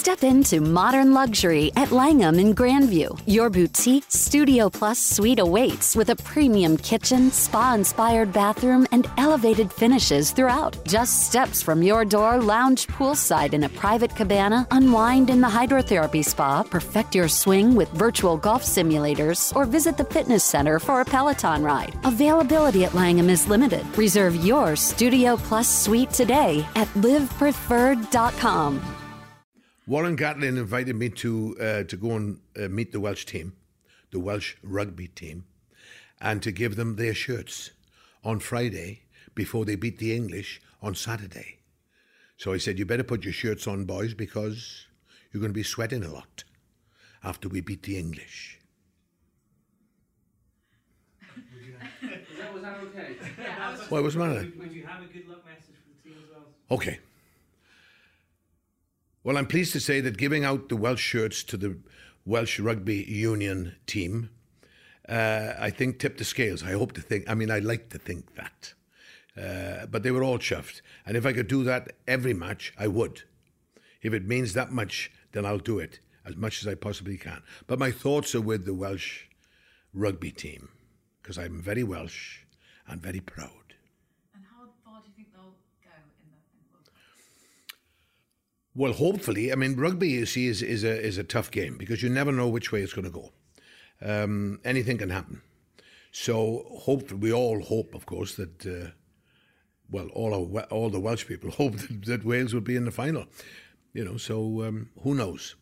Step into modern luxury at Langham in Grandview. Your boutique Studio Plus suite awaits with a premium kitchen, spa-inspired bathroom, and elevated finishes throughout. Just steps from your door, lounge poolside in a private cabana, unwind in the hydrotherapy spa, perfect your swing with virtual golf simulators, or visit the fitness center for a Peloton ride. Availability at Langham is limited. Reserve your Studio Plus suite today at livepreferred.com. Warren Gatlin invited me to go and meet the Welsh team, the Welsh rugby team, and to give them their shirts on Friday before they beat the English on Saturday. So I said, you better put your shirts on, boys, because you're going to be sweating a lot after we beat the English. Was that okay? Yeah, what was the matter? Would you have a good luck message for the team as well? Okay. Well, I'm pleased to say that giving out the Welsh shirts to the Welsh Rugby Union team, I think tipped the scales. I like to think that. But they were all chuffed. And if I could do that every match, I would. If it means that much, then I'll do it as much as I possibly can. But my thoughts are with the Welsh rugby team, because I'm very Welsh and very proud. And how far do you think they'll go in the World Cup? Well, hopefully. I mean, rugby, you see, is a tough game because you never know which way it's going to go. Anything can happen. So hopefully, we all hope, of course, that all the Welsh people hope that Wales will be in the final. So who knows?